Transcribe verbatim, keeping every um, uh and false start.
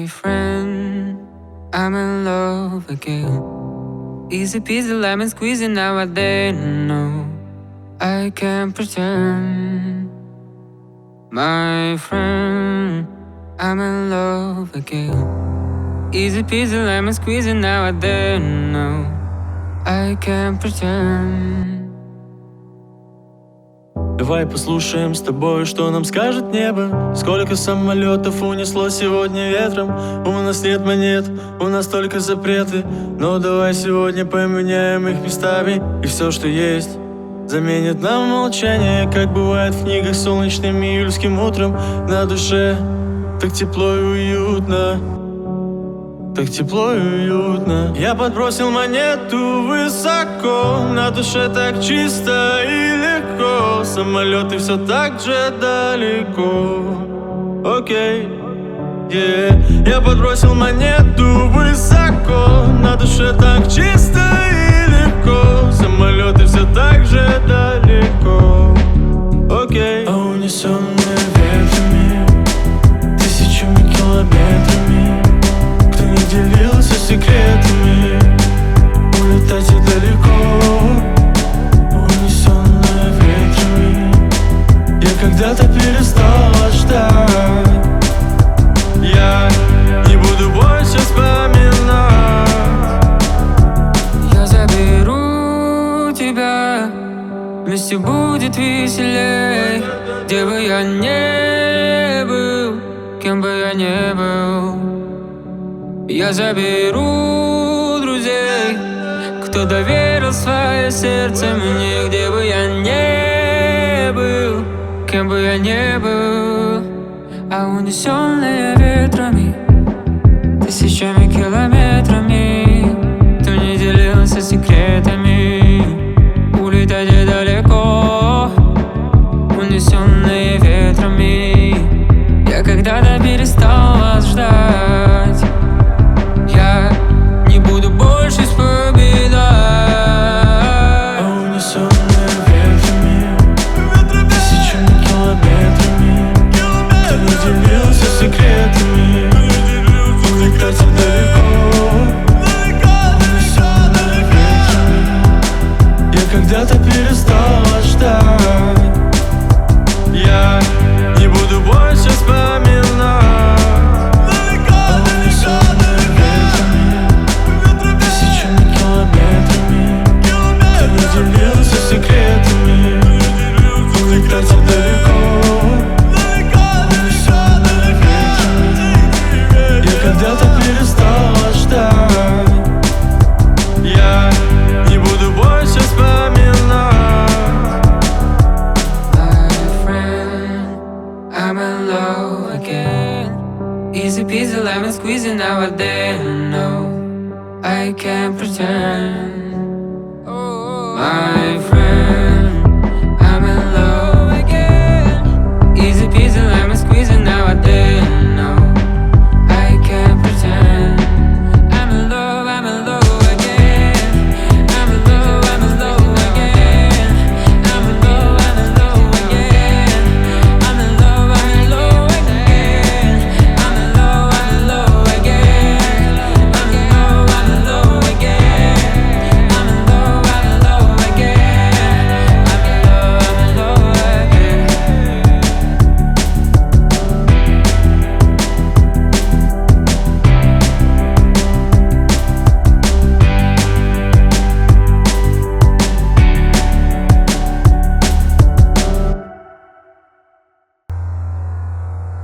My friend, I'm in love again. Easy peasy lemon squeezy nowadays. No, I can't pretend. My friend, I'm in love again. Easy peasy lemon squeezy nowadays. No, I can't pretend. Давай послушаем с тобой, что нам скажет небо. Сколько самолетов унесло сегодня ветром. У нас нет монет, у нас только запреты. Но давай сегодня поменяем их местами. И все, что есть, заменит нам молчание. Как бывает в книгах солнечным июльским утром. На душе так тепло и уютно, так тепло и уютно. Я подбросил монету высоко, на душе так чисто и легко. Самолеты все так же далеко. Окей, okay. yeah. Я подбросил монету высоко, на душе так чисто и легко. Самолеты все так же далеко. Окей, okay. А унесенные ветрами тысячами километрами, не делился секретами, улетать и далеко, унесенная ветрами. Я когда-то перестала ждать. Я не буду больше вспоминать. Я заберу тебя, вместе будет веселей. Где бы я не был, кем бы я не был, я заберу друзей, кто доверил свое сердце мне. Где бы я не был, кем бы я не был, а унесенные ветрами тысячами километрами, кто не делился секретами, улетать и далеко. Унесенные ветрами, я когда-то перестал вас ждать. Я не буду больше вспоминать. А унесенные ветрами тысячами километрами, кто не делился секретами, улетать и далеко. Унесенные ветрами, я когда-то перестал вас ждать. Я не буду больше вспоминать. Делился секретами, улетать и далеко. Унесенные ветрами, я когда-то перестала ждать. Я не буду больше вспоминать. My friend, I'm in love again. Easy peasy lemon squeezy nowadays. No, I can't pretend. My friend, I'm in love again. Easy peasy lemon squeezy nowadays.